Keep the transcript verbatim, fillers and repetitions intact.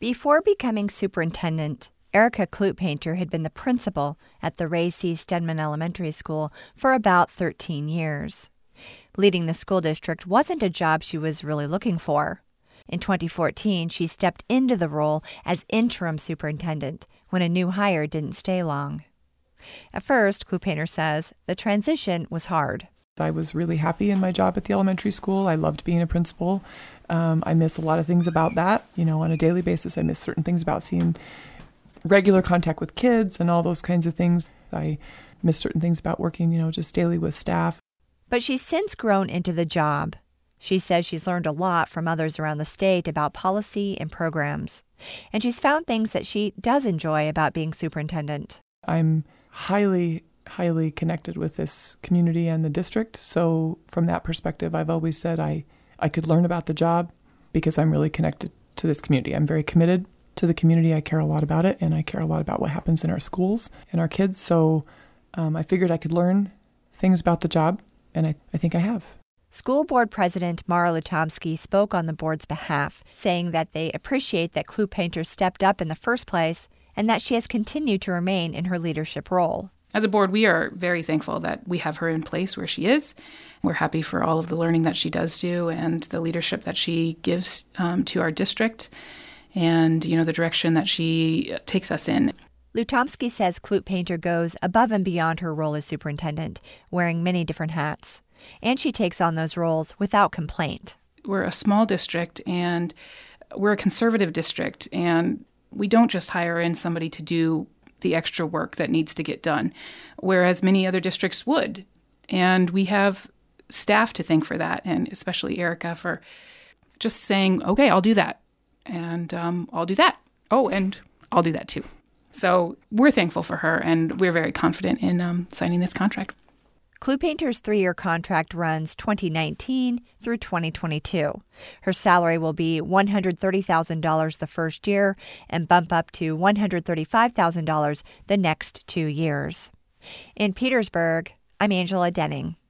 Before becoming superintendent, Erica Kludt-Painter had been the principal at the Ray C. Stedman Elementary School for about thirteen years. Leading the school district wasn't a job she was really looking for. In twenty fourteen, she stepped into the role as interim superintendent when a new hire didn't stay long. At first, Kludt-Painter says, the transition was hard. I was really happy in my job at the elementary school. I loved being a principal. Um, I miss a lot of things about that. You know, on a daily basis, I miss certain things about seeing regular contact with kids and all those kinds of things. I miss certain things about working, you know, just daily with staff. But she's since grown into the job. She says she's learned a lot from others around the state about policy and programs. And she's found things that she does enjoy about being superintendent. I'm highly, highly connected with this community and the district. So from that perspective, I've always said I, I could learn about the job because I'm really connected to this community. I'm very committed to the community. I care a lot about it, and I care a lot about what happens in our schools and our kids. So um, I figured I could learn things about the job, and I, I think I have. School Board President Mara Lutomsky spoke on the board's behalf, saying that they appreciate that Kludt-Painter stepped up in the first place and that she has continued to remain in her leadership role. As a board, we are very thankful that we have her in place where she is. We're happy for all of the learning that she does do and the leadership that she gives um, to our district and, you know, the direction that she takes us in. Lutomsky says Kludt-Painter goes above and beyond her role as superintendent, wearing many different hats. And she takes on those roles without complaint. We're a small district, and we're a conservative district, and we don't just hire in somebody to do the extra work that needs to get done, whereas many other districts would. And we have staff to thank for that, and especially Erica for just saying, okay, I'll do that, and um, I'll do that. Oh, and I'll do that too. So we're thankful for her, and we're very confident in um, signing this contract. Kludt-Painter's three-year contract runs twenty nineteen through twenty twenty-two. Her salary will be one hundred thirty thousand dollars the first year and bump up to one hundred thirty-five thousand dollars the next two years. In Petersburg, I'm Angela Denning.